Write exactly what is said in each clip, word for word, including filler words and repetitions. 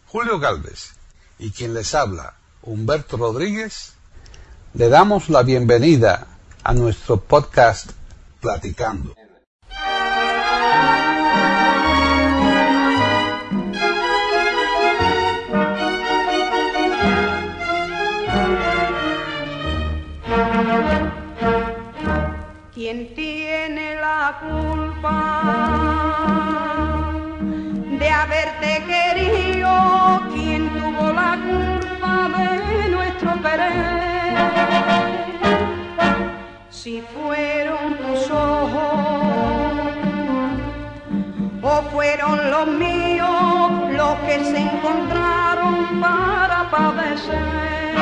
Julio Galvez y quien les habla, Humberto Rodríguez, le damos la bienvenida a nuestro podcast Platicando. ¿Quién tiene la culpa de haberte querido? ¿Quién tuvo la culpa de nuestro querer? Si fueron tus ojos o fueron los míos los que se encontraron para padecer.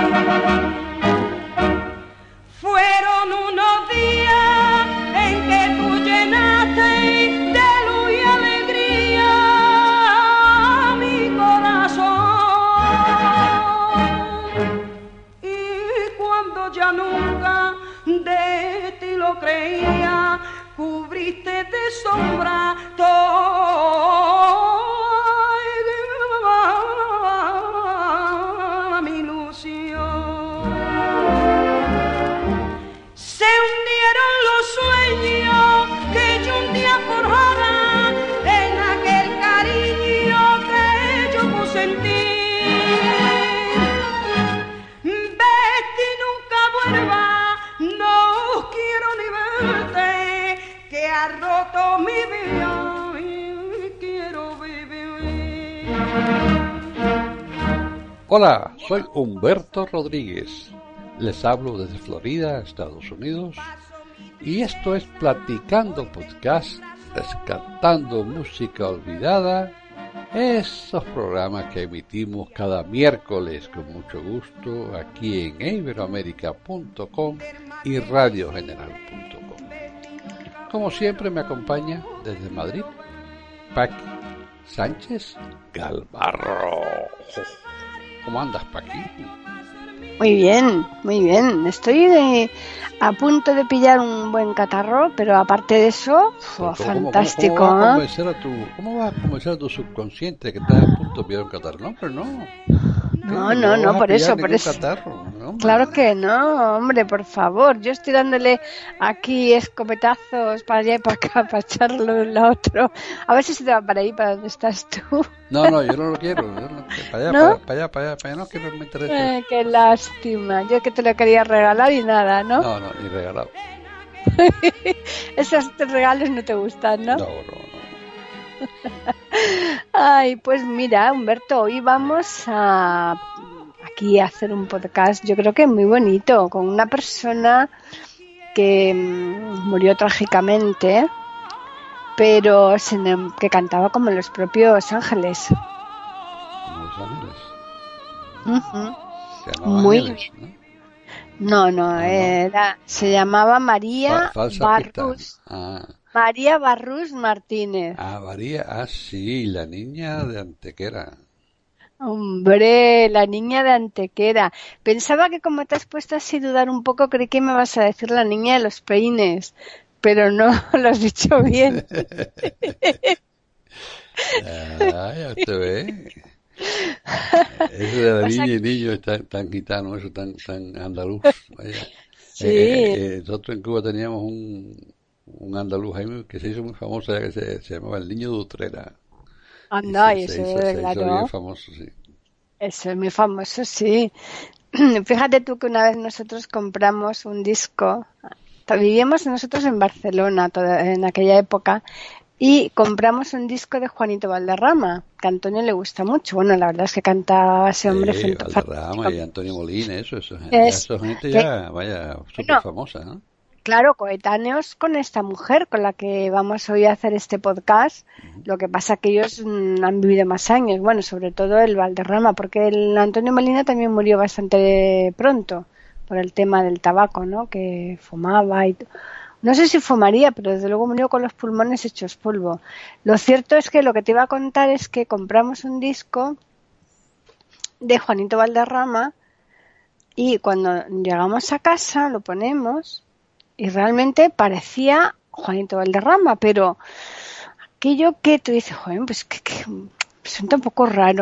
Fueron unos días en que tú llenaste de luz y alegría mi corazón. Y cuando ya nunca de ti lo creía, cubriste de sombra toda mi ilusión. Que yo un día forjara en aquel cariño que yo puse en ti. Vete y nunca vuelva, no quiero ni verte, que ha roto mi vida y quiero vivir. Hola, soy Humberto Rodríguez. Les hablo desde Florida, Estados Unidos. Y esto es Platicando Podcast, rescatando música olvidada, esos programas que emitimos cada miércoles con mucho gusto aquí en iberoamerica punto com y radio general punto com. Como siempre me acompaña desde Madrid, Paqui Sánchez Galvarro. ¿Cómo andas, Paqui? Muy bien, muy bien. Estoy de, a punto de pillar un buen catarro, pero aparte de eso, oh, fantástico. ¿Cómo, cómo, cómo, vas a ¿eh? convencer a tu, ¿Cómo vas a convencer a tu subconsciente que estás a punto de pillar un catarro? No, pero no. No, no, no, por eso, por eso. Catarro, no, claro que no, hombre, por favor. Yo estoy dándole aquí escopetazos para allá y para acá, para echarlo en la otro. A ver si se te va para ahí, para donde estás tú. No, no, yo no lo quiero. Yo no, para allá, ¿no? para, para allá, para allá, para allá, no quiero meter eso. Eh, qué lástima. Yo que te lo quería regalar y nada, ¿no? No, no, ni regalado. Esos regalos no te gustan, ¿no? No, no, no. Ay, pues mira, Humberto, hoy vamos a aquí a hacer un podcast, yo creo que muy bonito, con una persona que mmm, murió trágicamente, pero se, que cantaba como los propios ángeles. Como los ángeles. Uh-huh. Se llamaba muy Ángeles, ¿no? No, no, no. Era, se llamaba María Fa- Barrús. Ah. María Barrús Martínez. Ah, María, ah, sí, la niña de Antequera. Hombre, la niña de Antequera. Pensaba que como te has puesto así a dudar un poco, creí que me vas a decir la niña de los peines, pero no, lo has dicho bien. Ah, ya te ve. Eso de la niña y niño es tan, tan gitano, eso tan, tan andaluz. Vaya. Sí. Eh, eh, nosotros en Cuba teníamos un, un andaluz ahí que se hizo muy famoso, ya que se, se llamaba el Niño de Utrera. Anda, y y se, eso se es hizo, se verdad, hizo ¿no? bien famoso, sí. Eso es muy famoso, sí. Fíjate tú que una vez nosotros compramos un disco, vivíamos nosotros en Barcelona toda, en aquella época, y compramos un disco de Juanito Valderrama, que a Antonio le gusta mucho. Bueno, la verdad es que canta ese hombre. Sí, fent- Valderrama y Antonio Molina, eso, eso, Es, eso gente que, ya, vaya, súper bueno, famosa, ¿no? Claro, coetáneos con esta mujer con la que vamos hoy a hacer este podcast. Uh-huh. Lo que pasa que ellos mm, han vivido más años, bueno, sobre todo el Valderrama, porque el Antonio Molina también murió bastante pronto por el tema del tabaco, ¿no? Que fumaba y t- no sé si fumaría, pero desde luego murió con los pulmones hechos polvo. Lo cierto es que lo que te iba a contar es que compramos un disco de Juanito Valderrama y cuando llegamos a casa lo ponemos y realmente parecía Juanito Valderrama, pero aquello que tú dices, joder, pues que, que suena un poco raro.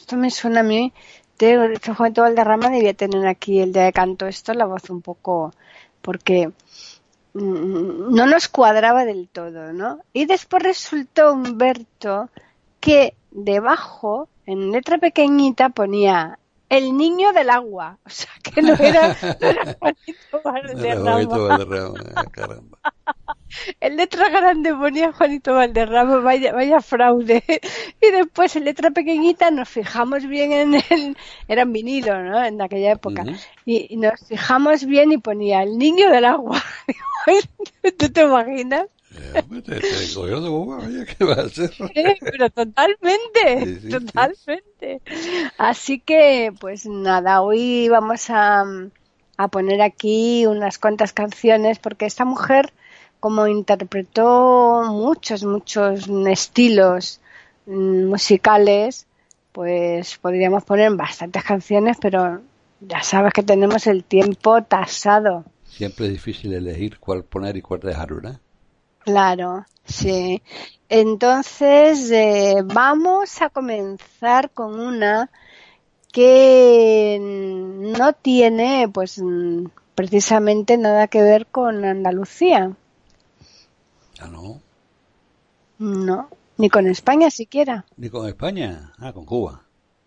esto me suena a mí. De Juanito Valderrama debía tener aquí el día de canto esto, la voz un poco, porque mm, no nos cuadraba del todo, ¿no? Y después resultó, Humberto, que debajo, en letra pequeñita, ponía el niño del agua. O sea, que no era, no era Juanito Valderrama. Juanito Valderrama, caramba. En letra grande ponía Juanito Valderrama, vaya, vaya fraude. Y después en letra pequeñita nos fijamos bien en el... Era en vinilo, ¿no? En aquella época. Uh-huh. y, y nos fijamos bien y ponía el niño del agua. ¿Tú te imaginas? Eh, te, te cogió de boba, oye, ¿qué va a hacer? Eh, pero totalmente, sí, sí, totalmente. Sí. Así que, pues nada, hoy vamos a, a poner aquí unas cuantas canciones, porque esta mujer, como interpretó muchos, muchos estilos mm, musicales, pues podríamos poner bastantes canciones, pero ya sabes que tenemos el tiempo tasado. Siempre es difícil elegir cuál poner y cuál dejar, ¿verdad? Claro, sí. Entonces, eh, vamos a comenzar con una que no tiene, pues, precisamente nada que ver con Andalucía. Ah, ¿no? No, ni con España siquiera. ¿Ni con España? Ah, con Cuba.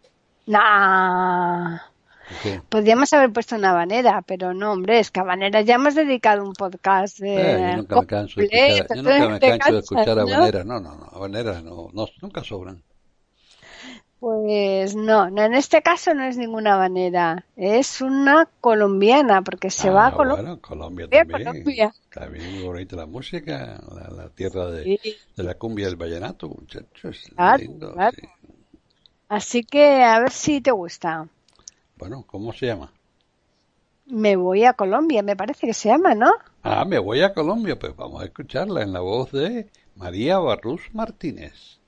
Nah. ¿Qué? Podríamos haber puesto una habanera, pero no, hombre, es que habanera ya hemos dedicado un podcast de eh, yo nunca me canso de escuchar, yo nunca me canso de escuchar habaneras, no, no, no, habaneras no, no, nunca sobran. Pues no, no, en este caso no es ninguna habanera, es una colombiana, porque se ah, va a Colombia. Bueno, Colombia también, Colombia. También muy bonita la música, la, la tierra de, sí. de la cumbia del vallenato, muchachos, claro, lindo. Claro. Sí. Así que a ver si te gusta. Bueno, ¿cómo se llama? Me voy a Colombia, me parece que se llama, ¿no? Ah, me voy a Colombia, pues vamos a escucharla en la voz de María Barrús Martínez.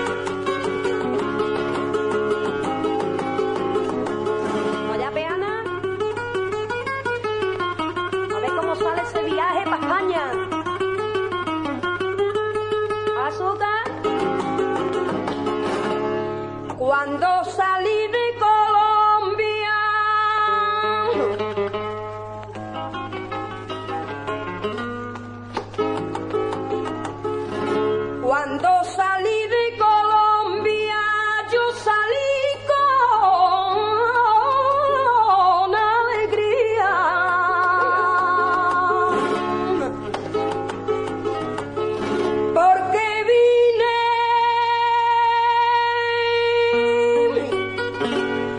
Vaya peana, a ver cómo sale ese viaje para España. Azúcar. Cuando salí de Colombia, cuando salí de Colombia, yo salí con alegría, porque vine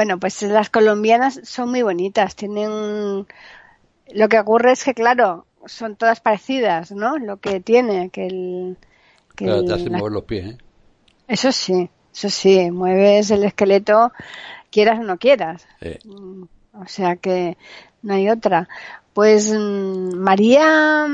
Bueno, pues las colombianas son muy bonitas, tienen... Lo que ocurre es que, claro, son todas parecidas, ¿no? Lo que tiene, que el... Que Pero el- te hace la- mover los pies, ¿eh? Eso sí, eso sí, mueves el esqueleto, quieras o no quieras. Sí. Mm, O sea que no hay otra. Pues mm, María...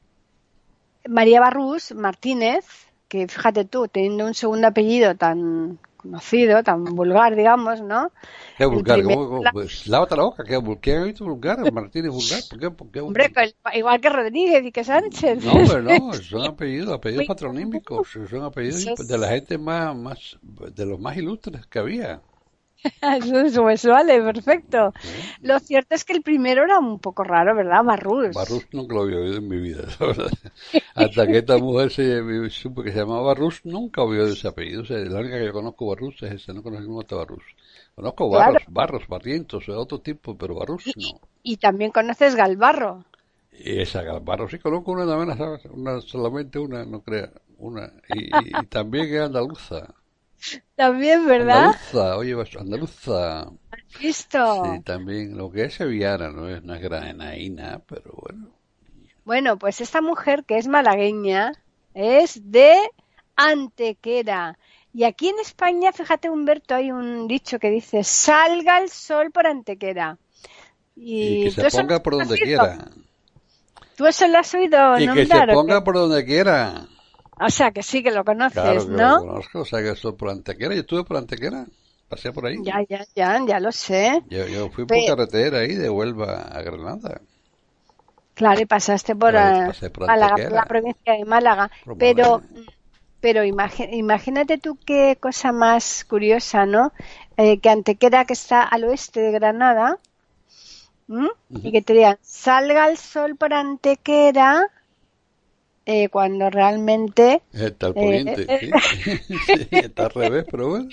María Barrús Martínez, que fíjate tú, teniendo un segundo apellido tan conocido, tan vulgar, digamos, ¿no? Qué El vulgar, primer- ¿cómo, cómo? Pues, lávate la boca, qué vulgar. ¿Quién ha visto vulgar? Martínez vulgar, ¿por qué? ¿Por qué Hombre, vulgar? que- igual que Rodríguez y que Sánchez. No, pero no, son apellidos, apellidos Muy- patronímicos, son apellidos Eso es- de la gente más, más, de los más ilustres que había. Eso es, pues vale, perfecto. Lo cierto es que el primero era un poco raro, ¿verdad? Barrús. Barrus nunca lo había oído en mi vida, la verdad. Hasta que esta mujer se me supo que se llamaba Barrus, nunca había oído ese apellido. O sea, la única que yo conozco Barrus es esa, no conozco ningún otro Barrus. Conozco Claro. Barros, Barros, Barrientos, de otro tipo, pero Barrus no. Y también conoces Galvarro. Y esa Barros sí conozco una también, ¿sabes? Una, solamente una, no crea, una. Y, y, y también es andaluza. También, ¿verdad? Andaluza, oye, vas- andaluza. ¿Has visto? Sí, también, lo que es sevillana, no es una granaína, pero bueno. Bueno, pues esta mujer que es malagueña es de Antequera. Y aquí en España, fíjate, Humberto, hay un dicho que dice, salga el sol por Antequera. Y Y, que tú se eso ponga lo por has donde oído. quiera. ¿Tú eso lo has oído Y que se nombrar o ponga qué? por donde quiera. O sea, que sí que lo conoces, Claro que lo ¿no? conozco, o sea que eso por Antequera. Yo estuve por Antequera, pasé por ahí. Ya, ya, ya, ya lo sé. Yo, yo fui por Pe- carretera ahí de Huelva a Granada. Claro, y pasaste por, Claro, eh, pasé por Málaga, por Antequera. la provincia de Málaga. Por Pero, Málaga. pero imagi- imagínate tú qué cosa más curiosa, ¿no? Eh, que Antequera, que está al oeste de Granada, ¿m? Y que te digan, salga el sol por Antequera, eh, cuando realmente... Está al eh, poniente, eh, sí. Sí, está al revés, pero bueno.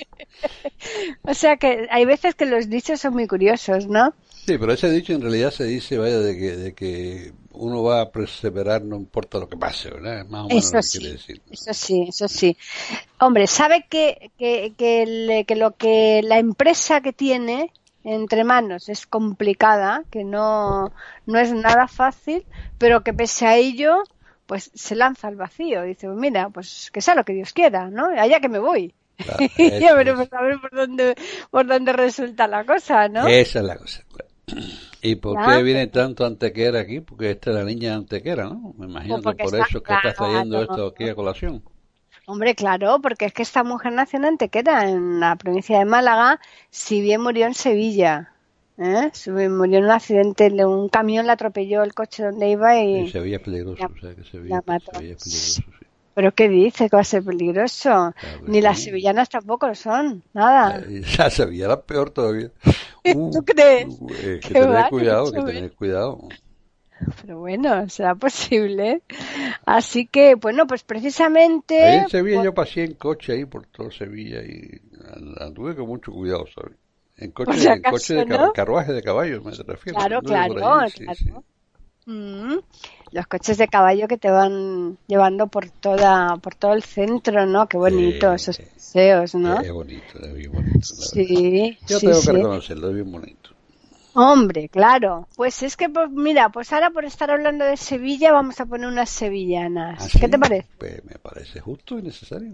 o sea que hay veces que los dichos son muy curiosos, ¿no? Sí, pero ese dicho en realidad se dice, vaya, de que, de que uno va a perseverar no importa lo que pase, ¿verdad? Es más o menos Eso lo que sí, quiere decir. eso sí, eso sí. Hombre, sabe que, que, que, el- que lo que la empresa que tiene entre manos es complicada, que no, no es nada fácil, pero que pese a ello, pues se lanza al vacío. Dice, pues mira, pues que sea lo que Dios quiera, ¿no? Allá que me voy. Claro, Y ya eso veremos es. a ver por dónde, por dónde resulta la cosa, ¿no? Esa es la cosa. ¿Y por Ya, qué viene tanto Antequera aquí? Porque esta es la niña de Antequera, ¿no? Me imagino pues que porque por está eso es que estás trayendo claro. esto aquí a colación. Hombre, claro, porque es que esta mujer nació en Antequera, en la provincia de Málaga, si bien murió en Sevilla. ¿eh? Si bien murió en un accidente, de un camión le atropelló el coche donde iba Y y Sevilla es peligroso, la, o sea que la Sevilla, mató. Sevilla es peligroso, sí. ¿Pero qué dice? Que va a ser peligroso. Claro que Ni las sí. sevillanas tampoco lo son, nada. Eh, Ya Sevilla era peor todavía. Uh, ¿Tú crees? uh, eh, que Qué tener mal, cuidado, que mucho, tener cuidado. Pero bueno, será posible. Así que, bueno, pues Ahí precisamente, en Sevilla por, yo pasé en coche ahí por todo Sevilla y anduve con mucho cuidado, ¿sabes? En por coche, si en coche de acaso, cab- ¿no? carruaje de caballos, me refiero. Claro, Anduve por claro, allí, sí, sí. claro. Mm, Los coches de caballo que te van llevando por toda, por todo el centro, ¿no? Qué bonito Eh, esos paseos, ¿no? eh, es bonito, es bien bonito, la verdad. Sí, Yo sí, tengo que sí. reconocerlo, es bien bonito. Hombre, claro. Pues es que, pues, mira, pues ahora por estar hablando de Sevilla vamos a poner unas sevillanas. ¿Ah, ¿Qué te sí? parece? Pues me parece justo y necesario.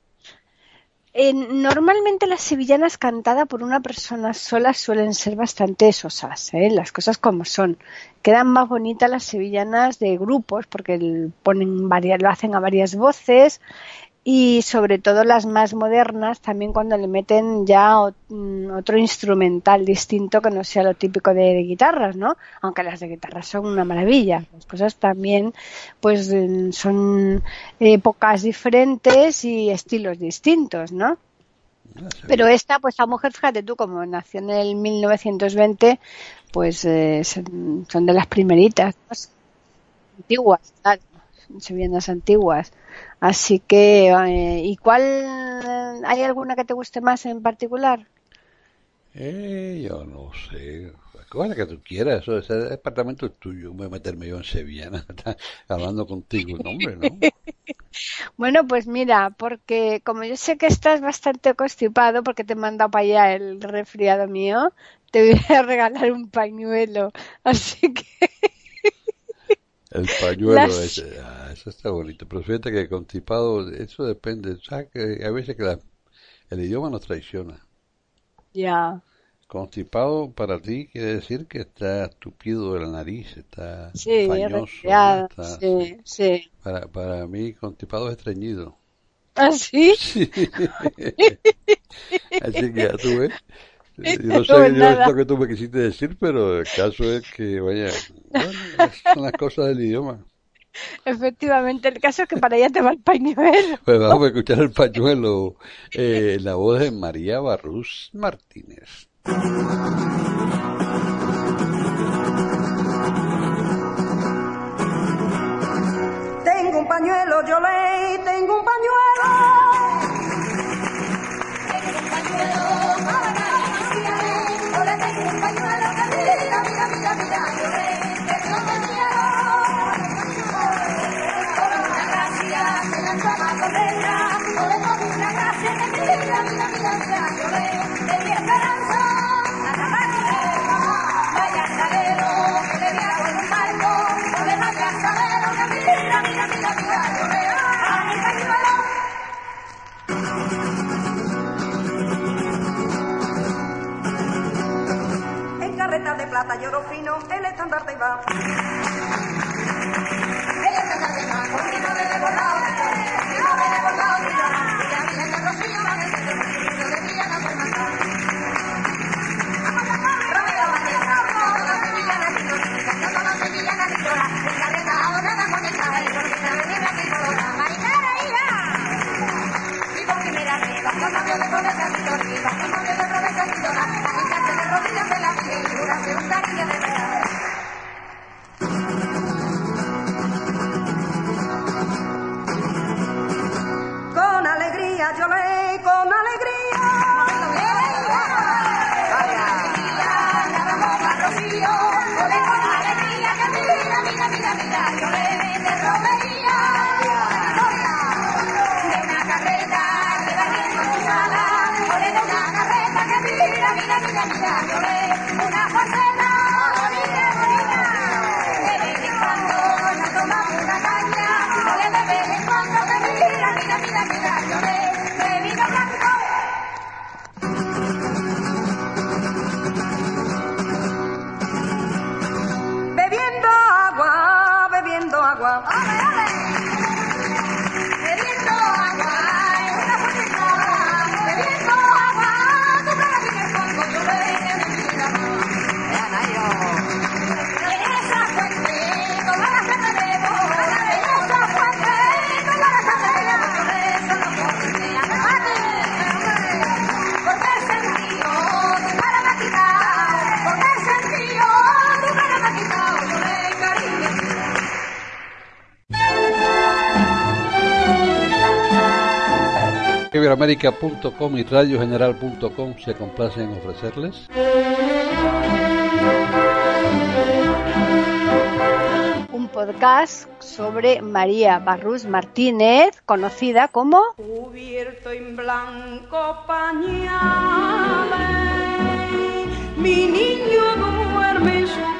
Eh, normalmente las sevillanas cantadas por una persona sola suelen ser bastante sosas, ¿eh? Las cosas como son. Quedan más bonitas las sevillanas de grupos porque el- ponen varias, lo hacen a varias voces y sobre todo las más modernas también cuando le meten ya ot- mm, otro instrumental distinto que no sea lo típico de, de guitarras, ¿no? Aunque las de guitarras son una maravilla. Las cosas también pues mm, son épocas diferentes y estilos distintos, ¿no? Ah, Sevilla. Pero esta, pues la mujer, fíjate tú, como nació en el mil novecientos veinte, pues eh, son, son de las primeritas, ¿no? Antiguas, claro, son sevillanas antiguas. Así que, eh, ¿y cuál, hay alguna que te guste más en particular? Eh, yo no sé, coge la que tú quieras, eso, ese departamento es tuyo, voy a meterme yo en Sevillana, hablando contigo, no, hombre, ¿no? Bueno, pues mira, porque como yo sé que estás bastante constipado porque te he mandado para allá el resfriado mío, te voy a regalar un pañuelo. Así que El pañuelo, las... ese, ah, eso está bonito, pero fíjate que constipado, eso depende, ¿sabes? Que hay veces que la- el idioma nos traiciona. Ya, Constipado para ti quiere decir que está tupido de la nariz, está sí, fañoso, ¿no? resfriado, Está, sí. sí, sí. Para, para mí, constipado es estreñido. ¿Ah, sí? Sí. Así que ya tú ves. Yo no sé Pues yo es lo nada. que tú me quisiste decir, pero el caso es que, vaya, bueno, son las cosas del idioma. Efectivamente, el caso es que para allá te va el pañuelo. Pues vamos a escuchar el pañuelo, eh, la voz de María Barrús Martínez. Tengo un pañuelo, yo le tengo un pañuelo. Tengo un pañuelo, para María, yo le tengo un pañuelo que mira, mira, mira, mira, yo le tengo un pañuelo. Por una gracia, me la toma con ella, por una gracia que mira, mira, mira, mira, yo le tengo esperanza. La cabaña, vaya salero, que le voy a con un barco, no le vaya a salero, que mira, mira, mira, mira, yo le a mi pañuelo. En carretas de plata y oro fino, el estandarte va. El estandarte va, con mi nombre de bordado, mi nombre de bordado, mira, mira, mira, el rocío, va en el rocío de Villa la Fermata. Romero Valleja, cantando la sevillana titolina, cantando la sevillana titola, en carreta ahora la moneta, el colina de negra titola, marinera, hija. Y por primera vez, los novios de pobreza titolina, los novios de pobreza titola, a hincharse de rodillas de la piel, y jurarse un cariño de verdad. Con alegría yo le, con alegría. Vaya. La ramona Rocío, yo le con alegría, que mira, mira, mira, mira, yo le de romería. De una carreta que va bien con su sala, yo le de una carreta que mira, mira, mira, mira, yo le una faceta, bonita, bonita. De vez en cuando nos tomamos una caña, yo le de vez en cuando que mira, mira, mira, mira, yo le de vino blanco. Bebiendo agua, bebiendo agua. ¡Ale, ale! Bebiendo agua, en una fuentita. Bebiendo agua, tú me la vienes cuando yo le de mi vida. En esa fuente, toda la gente bebo. En esa fuente, toda la gente bebo. Eso no puede amarte. ¿Por qué sentido tu cara me ha quitado? ¿Por qué sentido tu cara me ha quitado? Yo le cariño. Iberoamérica punto com y radio general punto com se complacen en ofrecerles Un podcast sobre María Barrús Martínez, conocida como... Cubierto en blanco pañales, mi niño duerme en su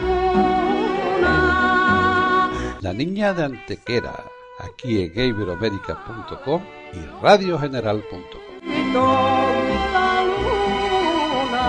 cuna. La Niña de Antequera, aquí en Iberoamérica punto com y radio general punto com. Y toda la luna.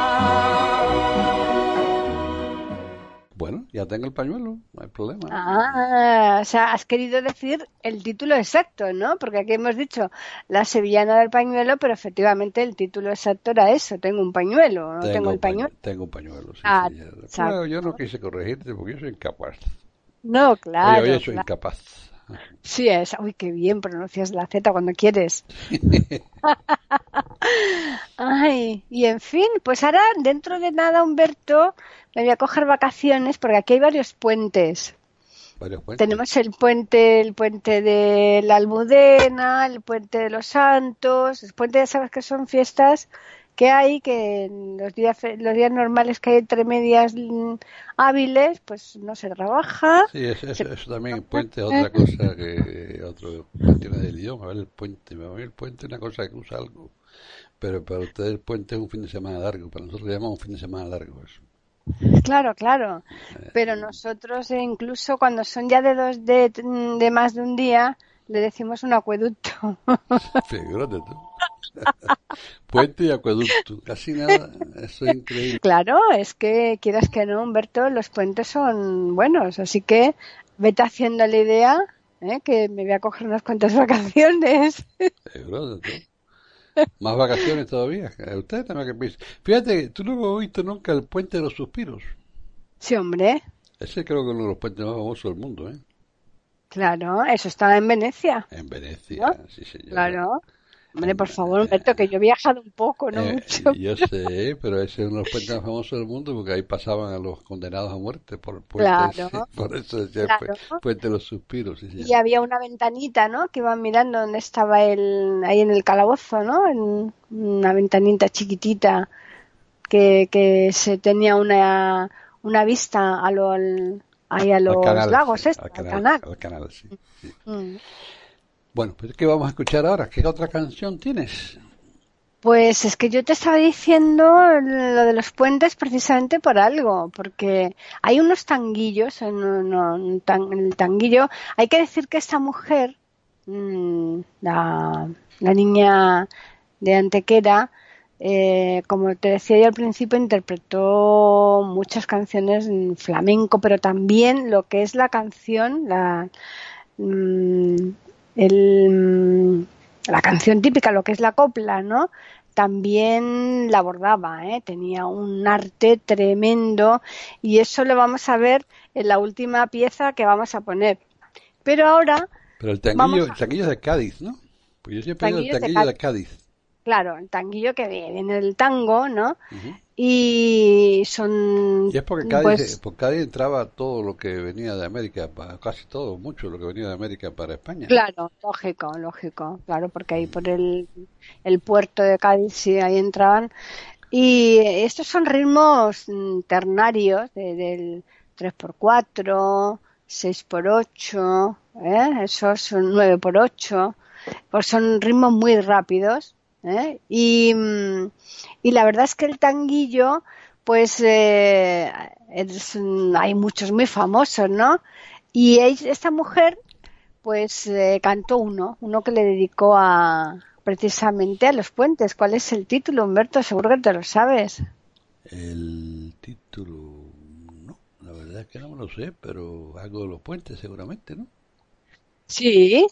Bueno, ya tengo el pañuelo, no hay problema. Ah, o sea, has querido decir el título exacto, ¿no? Porque aquí hemos dicho La sevillana del pañuelo, pero efectivamente el título exacto era eso, tengo un pañuelo, no tengo, el pañu- pañuelo. Tengo un pañuelo, sí, Ah, señora. exacto. Pero yo no quise corregirte porque yo soy incapaz. No, claro. Oye, oye, soy claro. incapaz. Sí es. Uy, qué bien pronuncias la Z cuando quieres. Ay, y en fin, pues ahora dentro de nada, Humberto, me voy a coger vacaciones porque aquí hay varios puentes. Varios puentes. Tenemos el puente, el puente de la Almudena, el puente de los Santos, el puente, ya sabes que son fiestas que hay, que en los días fe- los días normales que hay entre medias mm, hábiles, pues no se trabaja. Sí, eso, eso, se- eso también, el puente es otra cosa que otro cuestiones del idioma, ¿vale? El puente, para mí el puente es una cosa que usa algo, pero para ustedes el puente es un fin de semana largo, para nosotros le llamamos un fin de semana largo eso. Claro, claro. Pero nosotros eh, incluso cuando son ya de dos de, de más de un día, le decimos un acueducto. Figúrate tú. Puente y acueducto, casi nada, eso es increíble. Claro, es que quieras que no, Humberto, los puentes son buenos, así que vete haciendo la idea, ¿eh? Que me voy a coger unas cuantas vacaciones. Figúrate tú. Más vacaciones todavía. Eh, Ustedes también que piensan. Fíjate, tú no has visto nunca el puente de los suspiros. Sí, hombre, Ese creo que es uno de los puentes más famosos del mundo, ¿eh? claro, eso está en Venecia, En Venecia, ¿no? sí señor. Claro. Hombre, En- por favor, Humberto, que yo he viajado un poco, no eh, mucho. yo sé, pero ese es uno de los puentes más famosos del mundo porque ahí pasaban a los condenados a muerte por el puente ese. Claro, Por eso decía el pu- claro. puente de los suspiros, sí Y señor. había una ventanita, ¿no? Que iban mirando dónde estaba el, ahí en el calabozo, ¿no? En una ventanita chiquitita que, que se tenía una, una vista a, lo, al- ahí a Al los canal, lagos, sí, esto, al al canal, canal. al canal, sí. Sí. Mm. Bueno, pues ¿qué vamos a escuchar ahora? ¿Qué otra canción tienes? Pues es que yo te estaba diciendo lo de los puentes precisamente por algo, porque hay unos tanguillos, en, un- un tan- en el tanguillo, hay que decir que esta mujer, mm, la, la niña de Antequera, eh, como te decía yo al principio, interpretó muchas canciones en flamenco, pero también lo que es la canción, la, mm, el, la canción típica, lo que es la copla, ¿no? También la abordaba, ¿eh? Tenía un arte tremendo y eso lo vamos a ver en la última pieza que vamos a poner. Pero ahora Pero el vamos tanguillo, a el tanguillo es de Cádiz, ¿no? Pues yo siempre digo el tanguillos de tanguillo de Cádiz. Cádiz. Claro, el tanguillo que viene del tango, ¿no? Ujú. Y son, Y es porque Cádiz, eh, pues, por Cádiz entraba todo lo que venía de América, pa- casi todo, mucho lo que venía de América para España, ¿no? claro, lógico, lógico, claro, porque ahí por el, el puerto de Cádiz sí, ahí entraban. Y estos son ritmos mm, ternarios de- del tres por cuatro, seis por ocho, ¿eh? Esos son nueve por ocho, pues son ritmos muy rápidos, ¿eh? Y, mm, y la verdad es que el tanguillo, pues eh, es, mm, hay muchos muy famosos, ¿no? Y ella- esta mujer pues eh, cantó uno, uno que le dedicó a precisamente a los puentes. ¿Cuál es el título, Humberto? Seguro que te lo sabes. El título, no, la verdad es que no me lo sé, pero algo de los puentes seguramente, ¿no? Sí.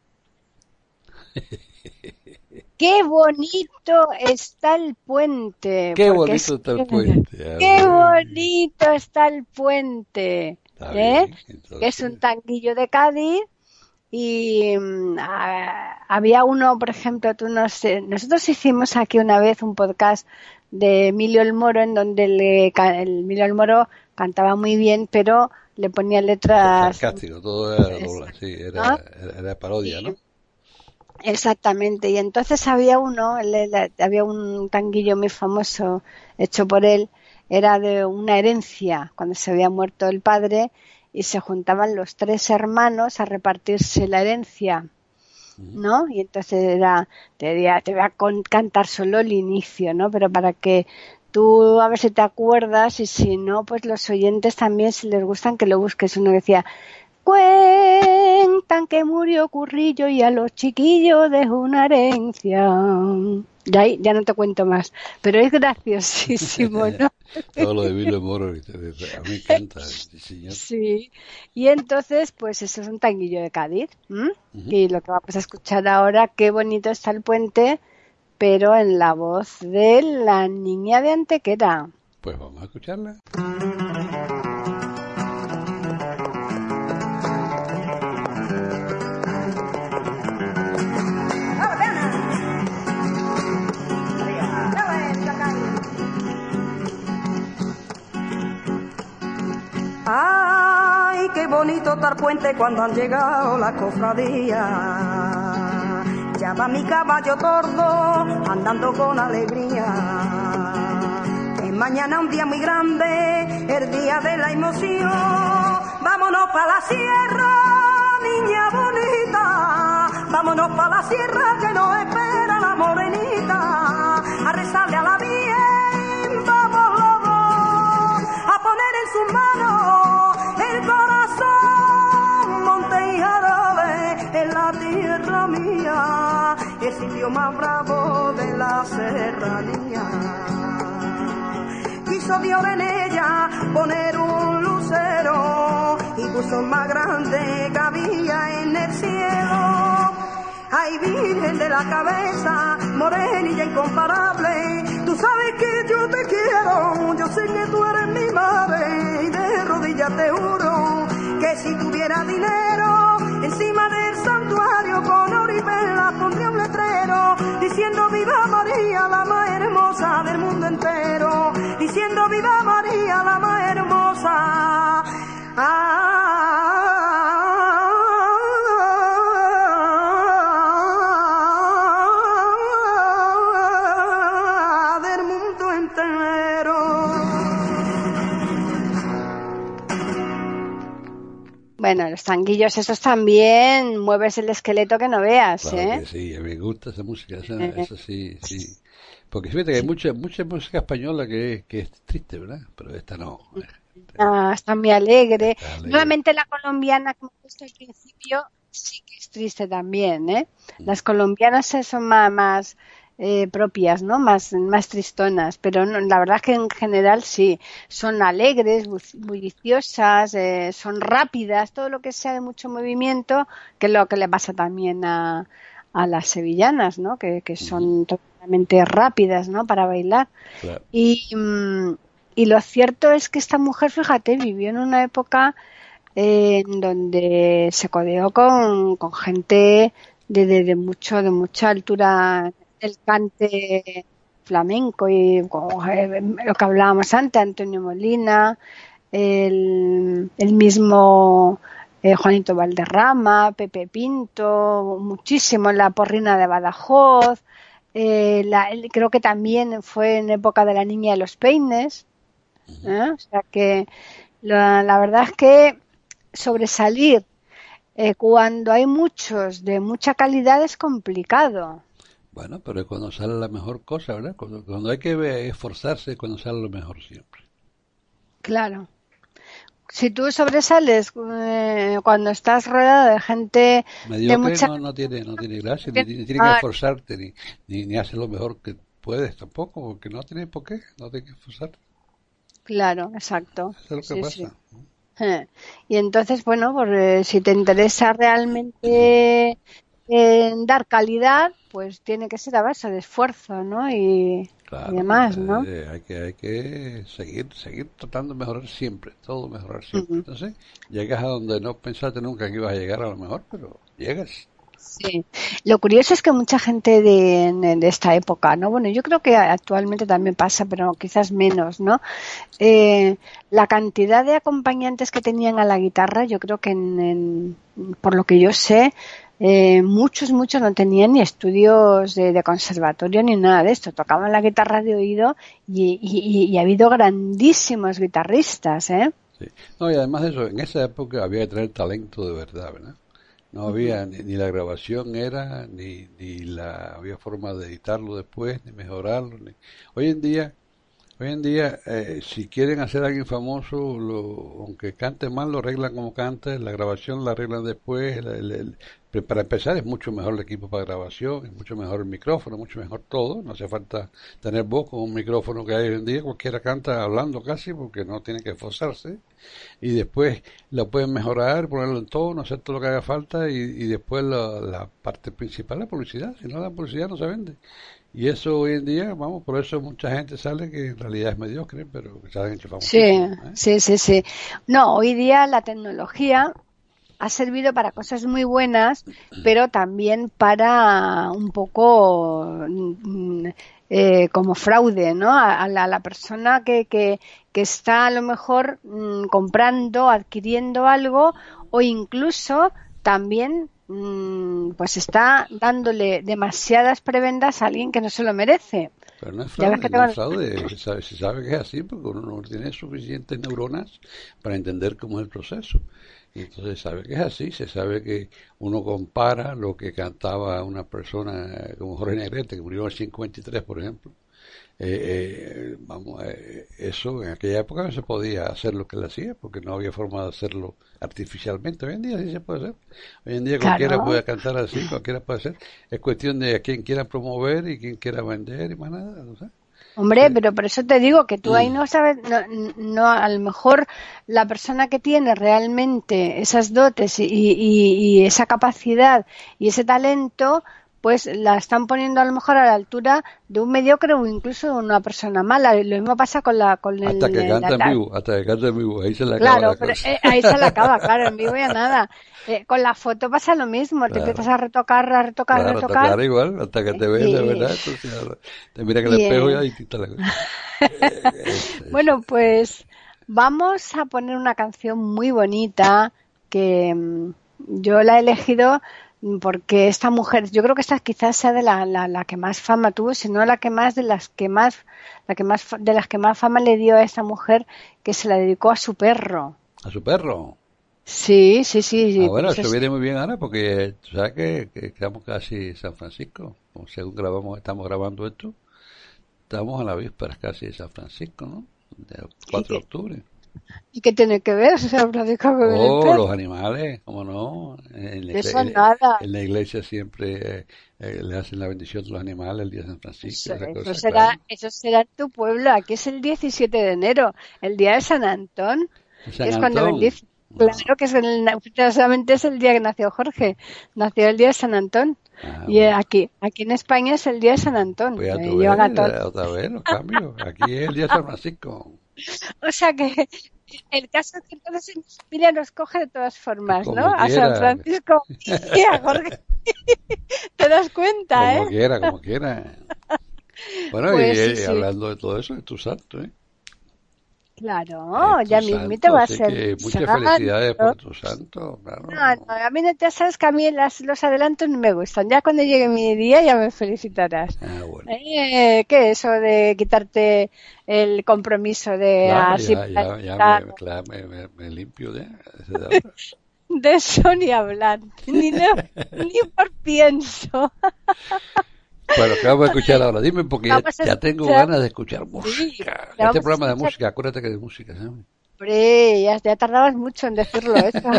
Qué bonito está el puente, Qué porque es bonito está el que- puente. A qué ver, bonito está el puente, está ¿eh? bien, Que es un entonces. tanguillo de Cádiz y mm, a- había uno, por ejemplo, tú no sé, nosotros hicimos aquí una vez un podcast de Emilio el Moro en donde le, ca- el Emilio el Moro cantaba muy bien, pero le ponía letras, Sarcástico, todo era es- dobla, sí, era, ¿no? era, era parodia, ¿no? Exactamente, y entonces había uno, él- él- había un tanguillo muy famoso hecho por él, era de una herencia, cuando se había muerto el padre, y se juntaban los tres hermanos a repartirse la herencia, Ujú. ¿no? Y entonces era, te, diría, te voy a con- cantar solo el inicio, ¿no? Pero para que tú a ver si te acuerdas, y si no, pues los oyentes también, si les gustan, que lo busques. Uno decía, cuentan que murió Currillo y a los chiquillos dejó una herencia. Ya, ahí- ya no te cuento más, pero es graciosísimo, ¿no? Todo lo de Emilio Moro, que te- a mí me encanta, sí, señor. Sí, y entonces, pues eso es un tanguillo de Cádiz. ¿M? Ujú. Y lo que vamos a escuchar ahora, qué bonito está el puente, pero en la voz de la niña de Antequera. Pues vamos a escucharla. Ay, qué bonito estar puente cuando han llegado las cofradías. ya va mi caballo tordo andando con alegría. Es mañana un día muy grande, el día de la emoción. Vámonos pa' la sierra, niña bonita, vámonos pa' la sierra que nos espera la morenita, a rezarle a la Virgen, vamos los dos, a poner en sus manos el corazón, monte y jarabe en la tierra mía, el sitio más bravo de la serranía. Quiso Dios en ella poner un lucero y puso más grande que había en el cielo. Ay, Virgen de la cabeza, morenilla incomparable, tú sabes que yo te quiero, yo sé que tú eres mi madre, y de rodillas te juro que si tuviera dinero, encima del santuario con oro y perlas pondría un letrero, diciendo viva María, la más hermosa del mundo entero, diciendo viva María, la más hermosa. Del mundo entero. Bueno, los tanguillos esos también mueves el esqueleto que no veas, Claro ¿eh? que sí, me gusta esa música, esa, esa sí, sí. Porque fíjate que hay mucha, mucha música española que, que es triste, ¿verdad? Pero esta no. Ah, está muy alegre. Está alegre. Nuevamente la colombiana que me gusta al principio sí que es triste también, ¿eh? Las colombianas son más, más eh, propias, ¿no? Más, más tristonas, pero no, la verdad es que en general sí, son alegres, bu- bulliciosas, eh, son rápidas, todo lo que sea de mucho movimiento, que es lo que le pasa también a, a las sevillanas, ¿no? Que, que son totalmente rápidas, ¿no? Para bailar. Claro. Y, mm, y lo cierto es que esta mujer, fíjate, vivió en una época eh, en donde se codeó con, con gente de, de, de mucho de mucha altura del cante flamenco y con, eh, lo que hablábamos antes, Antonio Molina, el, el mismo eh, Juanito Valderrama, Pepe Pinto, muchísimo, la Porrina de Badajoz, eh, la, el- creo que también fue en época de la Niña de los Peines, ¿eh? O sea que la, la verdad es que sobresalir eh, cuando hay muchos de mucha calidad es complicado. Bueno, pero es cuando sale la mejor cosa, ¿verdad? Cuando, cuando hay que ve- esforzarse es cuando sale lo mejor siempre. Claro. Si tú sobresales eh, cuando estás rodeado de gente de Mediocre mucha... no, no tiene, no tiene gracia, ni, ni tiene que Ah, esforzarte, ni, ni, ni hacer lo mejor que puedes tampoco, porque no tiene por qué, no tienes que esforzarte. claro, exacto. Eso es lo que Sí, sí. pasa. Eh, Y entonces, bueno, pues eh, si te interesa realmente eh, dar calidad, pues tiene que ser a base de esfuerzo, ¿no? Y, y Claro, demás, ¿no? eh, hay que, hay que seguir, seguir tratando de mejorar siempre, todo mejorar siempre. Ujú. Entonces, llegas a donde no pensaste nunca que ibas a llegar a lo mejor, pero llegas. Sí. Lo curioso es que mucha gente de, de esta época, ¿no? Bueno, yo creo que actualmente también pasa, pero quizás menos, ¿no? Eh, la cantidad de acompañantes que tenían a la guitarra, yo creo que en, en- por lo que yo sé, eh, muchos, muchos no tenían ni estudios de, de conservatorio ni nada de esto. Tocaban la guitarra de oído y, y- y ha habido grandísimos guitarristas, ¿eh? Sí. No, y además de eso, en esa época había que tener talento de verdad, ¿verdad? No había, ni, ni la grabación era, ni, ni la había forma de editarlo después, ni mejorarlo. Ni... Hoy en día, hoy en día, eh, si quieren hacer a alguien famoso, lo, aunque cante mal, lo arreglan como canta, la grabación la arreglan después. el- el- el- pero para empezar, es mucho mejor el equipo para grabación, es mucho mejor el micrófono, mucho mejor todo. No hace falta tener voz con un micrófono que hay hoy en día. Cualquiera canta hablando casi porque no tiene que esforzarse. Y después lo pueden mejorar, ponerlo en tono, hacer todo lo que haga falta. Y, y después la, la parte principal, la publicidad. Si no, la publicidad no se vende. Y eso hoy en día, vamos, por eso mucha gente sale que en realidad es mediocre, pero que se han hecho Sí, famosísimos, ¿eh? sí, sí, sí. No, hoy día la tecnología ha servido para cosas muy buenas, pero también para un poco mm, eh, como fraude, ¿no? A, a la, a la persona que, que, que está a lo mejor mm, comprando, adquiriendo algo o incluso también mmm, pues está dándole demasiadas prebendas a alguien que no se lo merece. Pero no es Ya ves fraude, que te no van- es fraude. Se sabe, se sabe que es así porque uno no tiene suficientes neuronas para entender cómo es el proceso. Y entonces se sabe que es así, se sabe que uno compara lo que cantaba una persona eh, como Jorge Negrete, que murió en el cincuenta y tres, por ejemplo. Eh, eh, vamos, eh, eso en aquella época no se podía hacer lo que él hacía porque no había forma de hacerlo artificialmente. Hoy en día sí se puede hacer. Hoy en día cualquiera Claro. puede cantar así, cualquiera puede hacer. Es cuestión de a quien quiera promover y quien quiera vender y más nada, no sé. Hombre, Sí. pero por eso te digo que tú ahí no sabes, no, no, a lo mejor la persona que tiene realmente esas dotes y, y, y esa capacidad y ese talento, pues la están poniendo a lo mejor a la altura de un mediocre o incluso de una persona mala. Lo mismo pasa con la, con el, Hasta que el- canta en la- vivo, hasta que canta en vivo, ahí se le acaba Claro, la pero cosa. eh, ahí se la acaba, claro, en vivo ya nada. Eh, con la foto pasa lo mismo, te Claro. empiezas a retocar, a retocar, a Claro, retocar tocar igual, hasta que te ves de y, verdad, entonces ya te mira que el y, espejo eh, ya y quita la cosa. Eh, es- es- bueno, pues vamos a poner una canción muy bonita que mm, yo la he elegido mm, porque esta mujer, yo creo que esta quizás sea de la, la, la que más fama tuvo, si no la que más de las que más, la que más fa- de las que más fama le dio a esta mujer, que se la dedicó a su perro. a su perro. Sí, sí, sí, sí. Ah, bueno, pues eso es- viene muy bien ahora porque eh, tú sabes que, que estamos casi en San Francisco. O según grabamos, estamos grabando esto, estamos a la víspera casi de San Francisco, ¿no? Del cuatro de qué- octubre. ¿Y qué tiene que ver? O sea, Francisco con el Oh, perro. los animales, ¿cómo no? En la, De igle- eso en- nada. en la iglesia siempre eh, eh, le hacen la bendición a los animales el día de San Francisco, Eso, esa eso cosa, será, claro. eso será en tu pueblo. Aquí es el diecisiete de enero, el día de San Antón, En que San es cuando Antón. bendice. Claro que es el, precisamente es el día que nació Jorge. Nació el día de San Antón. Ah, Y eh, bueno. aquí, aquí en España es el día de San Antón. Pues ya que tú llevan a ves, todo. eh, otra vez los cambios. Aquí es el día de San Francisco. O sea que el caso es que entonces en España nos coge de todas formas, ¿no? Como A San quiera, Francisco y a Jorge. ¿Te das cuenta, como eh? quiera, como quiera. Bueno, Pues y sí, eh, sí. hablando de todo eso, es tu santo, ¿eh? Claro, Es ya tu mismito va a santo, así ser que mi muchas santo. felicidades por tu santo, No, no, claro. a mí no, ya sabes que a mí las, los adelantos no me gustan. Ya cuando llegue mi día ya me felicitarás. Ah, bueno. Eh, ¿qué es eso de quitarte el compromiso de Claro, así ya, ya, ya planificar? me, claro, me, me, me limpio de, de ahora. De eso ni hablar, ni, no, ni por pienso. Bueno, ¿qué vamos a escuchar ahora? Dime, porque ya, Vamos a ya tengo escuchar, ganas de escuchar sí, música. ya Este vamos a programa de escuchar. música, acuérdate que de música, ¿sabes? Hombre, ya, ya tardabas mucho en decirlo eso.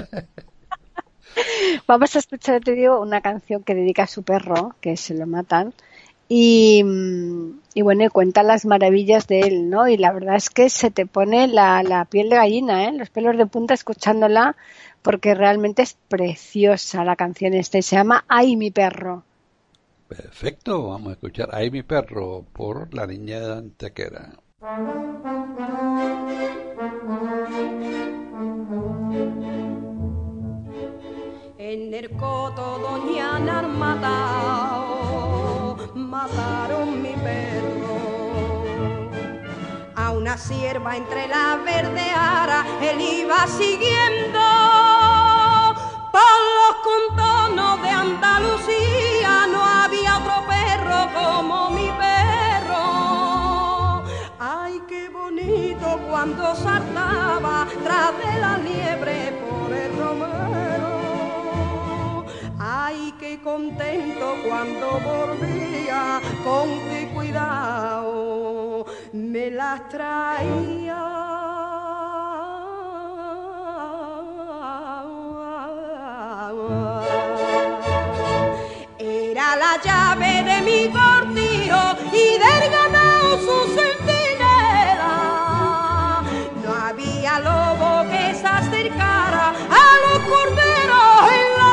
Vamos a escuchar, te digo, una canción que dedica a su perro, que se lo matan, y, mm, y bueno, y cuenta las maravillas de él, ¿no? Y la verdad es que se te pone la, la piel de gallina, ¿eh? Los pelos de punta escuchándola, porque realmente es preciosa la canción esta, y se llama Ay, mi perro. Perfecto, vamos a escuchar Ay, mi perro, por la niña de Antequera. En el coto doña la han matado, mataron mi perro. A una sierva entre la verdeara él iba siguiendo por los contornos de Andalucía. No había otro perro como mi perro. Ay, qué bonito cuando saltaba tras de la liebre por el romero. Ay, qué contento cuando volvía, con qué cuidado me las traía. Era la llave de mi cortijo y del ganado su centinela. No había lobo que se acercara a los corderos en la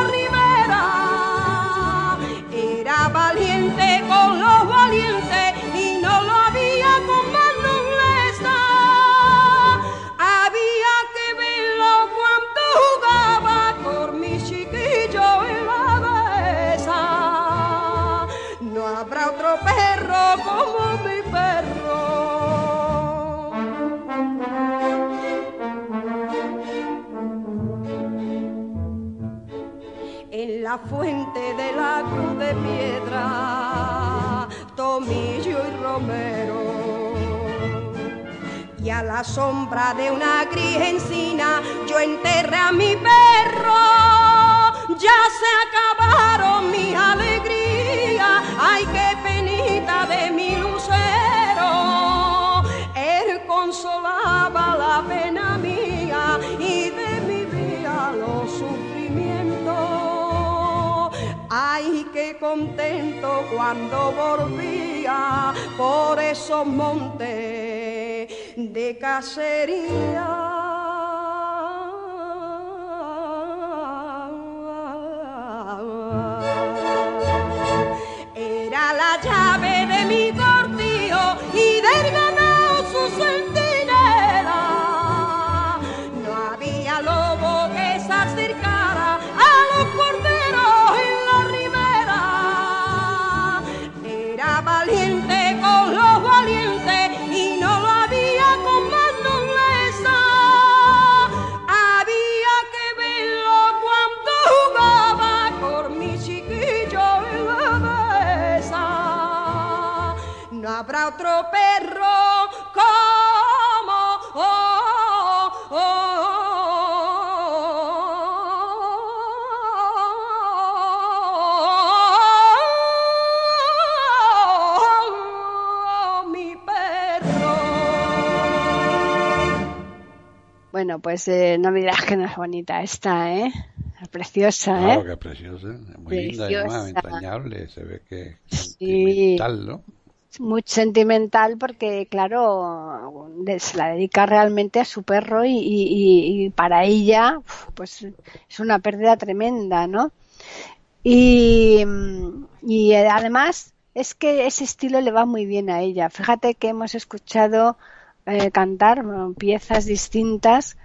ribera. Era valiente con los valientes y no lo había con más nobleza. Había que verlo cuando jugaba con mi chiquillo en la mesa. No habrá otro perro como mi perro. la fuente de la cruz de piedra, tomillo y romero. Y a la sombra de una gris encina yo enterré a mi perro. Ya se acabaron mis alegrías, ay qué penita de mi lucero. Él consolaba la pena mía y de mi vida los sufrimientos. Ay qué contento cuando volvía por esos montes de cacería. Era la llave de mi cortijo y del ganado su centinela. No había lobo que se acercara a los corderos en la ribera. Era valiente con los valientes y no lo había con más nobleza. Había que verlo cuando jugaba con mi chiquillo en la mesa. No habrá otro perro como oh, oh, oh, mi perro. Bueno, pues eh, no me dirás que no es bonita esta, ¿eh? Es preciosa, Claro ¿eh? que es preciosa, es muy linda y además Preciosa. entrañable, se ve que es Sí. sentimental, ¿no? Es muy sentimental porque, claro, de- se la dedica realmente a su perro y, y- y- y para ella, uf, pues es una pérdida tremenda, ¿no? Y, mm, y eh, además es que ese estilo le va muy bien a ella. Fíjate que hemos escuchado eh, cantar bueno, piezas distintas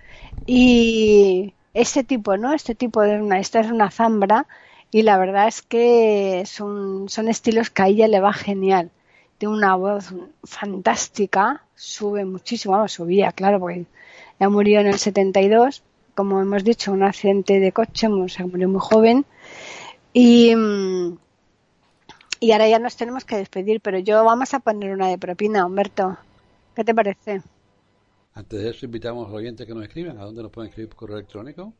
y este tipo, ¿no? Este tipo de una, esta es una zambra y la verdad es que son, son estilos que a ella le va genial. Tiene una voz fantástica, sube muchísimo, vamos, subía, claro, porque ya murió en el setenta y dos, como hemos dicho, un accidente de coche, o sea, murió muy joven. Y, mm, y ahora ya nos tenemos que despedir, pero yo vamos a poner una de propina, Humberto. ¿Qué te parece? Antes de eso invitamos a los oyentes que nos escriban. ¿A dónde nos pueden escribir por correo electrónico?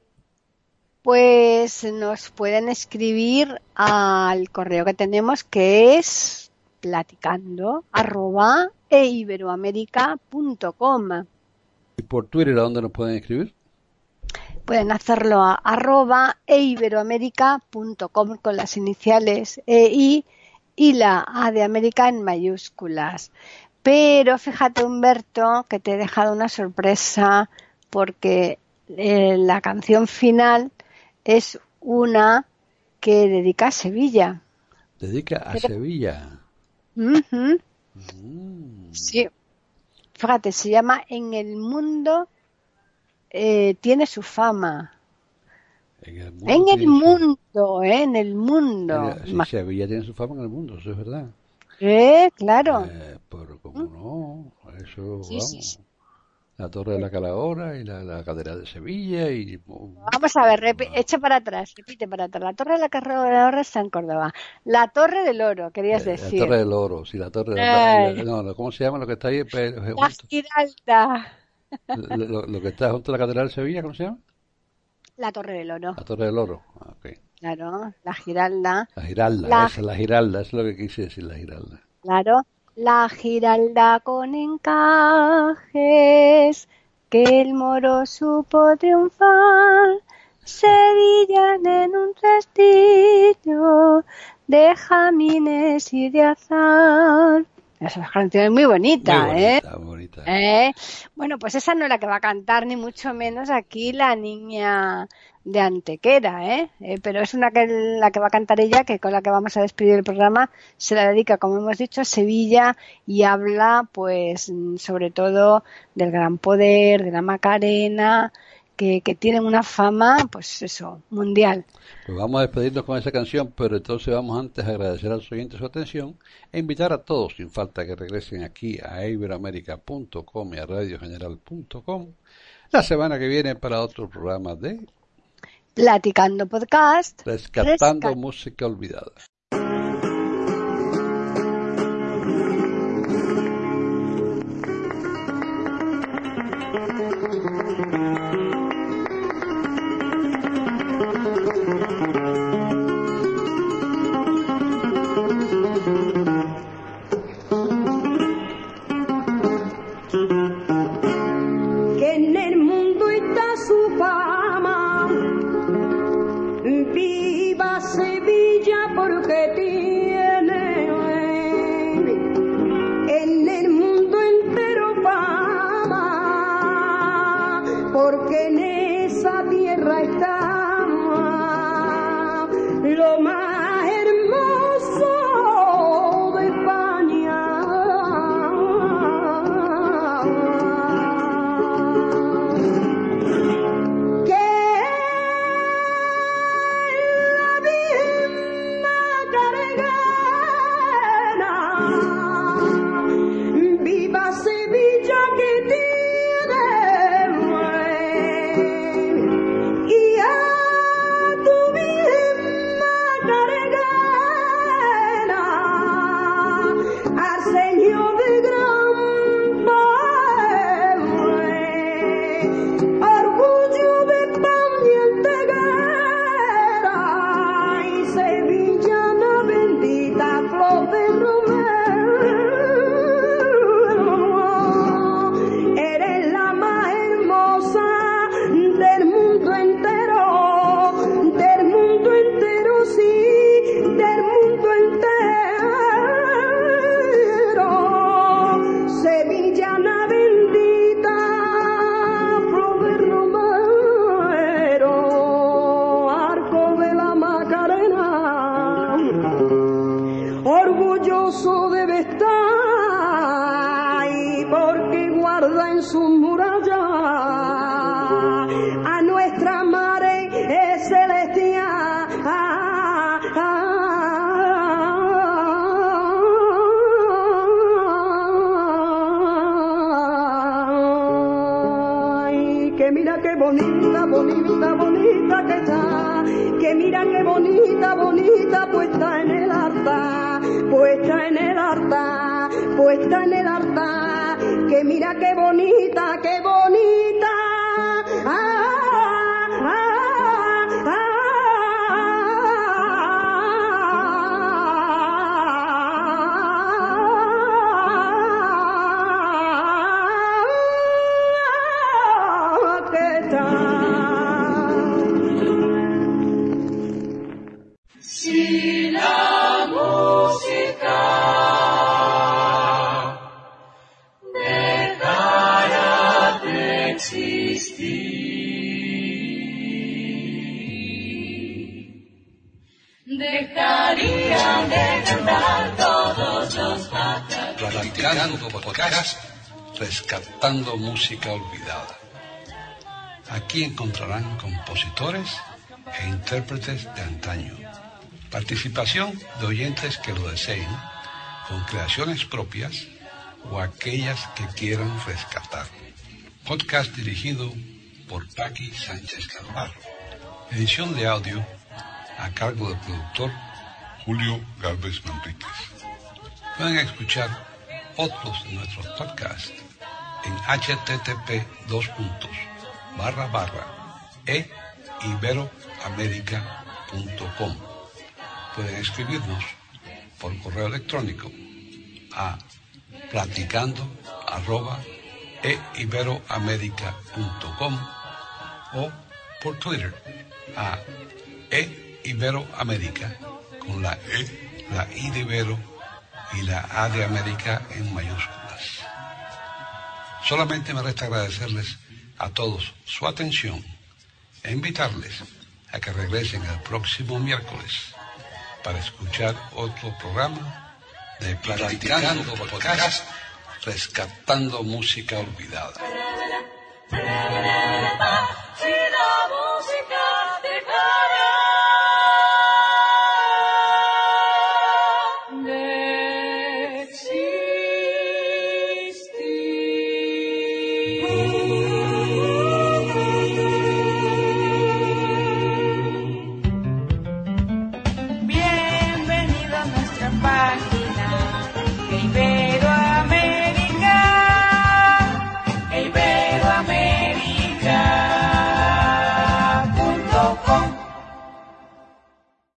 Pues nos pueden escribir al correo que tenemos, que es platicando arroba eiberoamerica punto com. ¿Y por Twitter a dónde nos pueden escribir? Pueden hacerlo a arroba eiberoamerica punto com con las iniciales E I y la A de América en mayúsculas. Pero fíjate, Humberto, que te he dejado una sorpresa porque eh, la canción final es una que dedica a Sevilla. Dedica a Sevilla. Ujú. Mm. Sí, fíjate, se llama En el mundo eh, tiene su fama. En el mundo. En el tiene su- mundo, eh, en el mundo. en el- sí, Ma- Sevilla tiene su fama en el mundo, eso es verdad. Eh, claro. Eh, pero como no, eso Sí, vamos. sí, sí. La Torre de la Calahorra y la, la Catedral de Sevilla y oh, Vamos a ver, repi- echa para atrás, repite para atrás. La Torre de la Carrera está en Córdoba. La Torre del Oro, querías eh, la decir. Torre del Oro, sí, la Torre de Ay. la, no, no, ¿cómo se llama lo que está ahí? Pe- La junto- Giralda. lo, lo- lo que está junto a la Catedral de Sevilla, ¿cómo se llama? La Torre del Oro, La Torre del Oro. Ah, ok. claro. La Giralda, La Giralda, La- esa es la Giralda, eso es lo que quise decir, la Giralda. claro. La Giralda con encajes, que el moro supo triunfar. Sevilla en un castillo de jamines y de azar. Esa canción es muy bonita, Muy ¿eh? bonita, muy bonita. ¿Eh? Bueno, pues esa no es la que va a cantar, ni mucho menos aquí la niña de Antequera, ¿eh? Eh, pero es una que la que va a cantar ella, que con la que vamos a despedir el programa, se la dedica, como hemos dicho, a Sevilla y habla, pues, sobre todo del gran poder, de la Macarena, que, que tienen una fama, pues eso, mundial. Pues vamos a despedirnos con esa canción, pero entonces vamos antes a agradecer a los oyentes su atención e invitar a todos, sin falta, que regresen aquí a iberoamerica punto com y a radio general punto com la semana que viene para otro programa de Platicando Podcast. Rescatando Rescat- música olvidada. Que en el mundo está su fama. Viva Sevilla porque tiene en el mundo entero fama, porque en esa tierra está lo más hermoso de España. Que la Virgen Macarena, viva Sevilla que tiene y a tu Virgen Macarena, al Señor de gran poder, orgullo de España entera y sevillana bendita flor de romero. Eres la más hermosa del mundo entero, del mundo entero, sí, del mundo entero. Sevillana bendita, flor de romero, arco de la Macarena, orgulloso debe estar y porque guarda en sus murallas a nuestra madre celestial. Ay, que mira qué bonita, bonita, bonita que está, que mira qué bonita, bonita puesta en el altar, puesta en el altar, puesta en el altar, que mira qué bonita, qué bonita. Ah, ah, ah, que está. Si la música dejara de existir, dejarían de cantar todos los pájaros. Platicando Podcast, rescatando música olvidada. Aquí encontrarán compositores e intérpretes de antaño. Participación de oyentes que lo deseen, con creaciones propias o aquellas que quieran rescatar. Podcast dirigido por Paqui Sánchez Carvalho. Edición de audio a cargo del productor Julio Gálvez Manríquez. Pueden escuchar otros de nuestros podcasts en http dos puntos barra barra e iberoamerica punto com. Pueden escribirnos por correo electrónico a platicando arroba e iberoamerica punto com o por Twitter a e iberoamerica con la E, la I de Ibero y la A de América en mayúsculas. Solamente me resta agradecerles a todos su atención e invitarles a que regresen el próximo miércoles para escuchar otro programa de Platicando Podcast, rescatando música olvidada. Si la música dejara de existir. Bye.